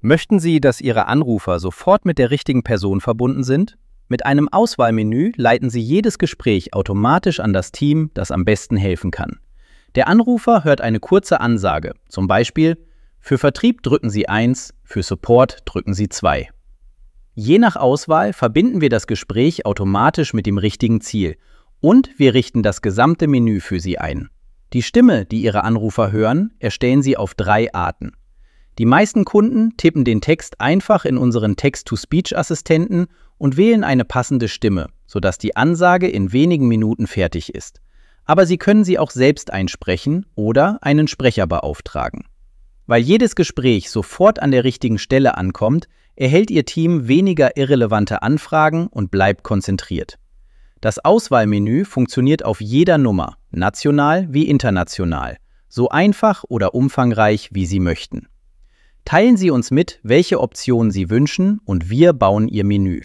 Möchten Sie, dass Ihre Anrufer sofort mit der richtigen Person verbunden sind? Mit einem Auswahlmenü leiten Sie jedes Gespräch automatisch an das Team, das am besten helfen kann. Der Anrufer hört eine kurze Ansage, zum Beispiel: Für Vertrieb drücken Sie 1, für Support drücken Sie 2. Je nach Auswahl verbinden wir das Gespräch automatisch mit dem richtigen Ziel und wir richten das gesamte Menü für Sie ein. Die Stimme, die Ihre Anrufer hören, erstellen Sie auf 3 Arten. Die meisten Kunden tippen den Text einfach in unseren Text-to-Speech-Assistenten und wählen eine passende Stimme, sodass die Ansage in wenigen Minuten fertig ist. Aber Sie können sie auch selbst einsprechen oder einen Sprecher beauftragen. Weil jedes Gespräch sofort an der richtigen Stelle ankommt, erhält Ihr Team weniger irrelevante Anfragen und bleibt konzentriert. Das Auswahlmenü funktioniert auf jeder Nummer, national wie international, so einfach oder umfangreich, wie Sie möchten. Teilen Sie uns mit, welche Optionen Sie wünschen, und wir bauen Ihr Menü.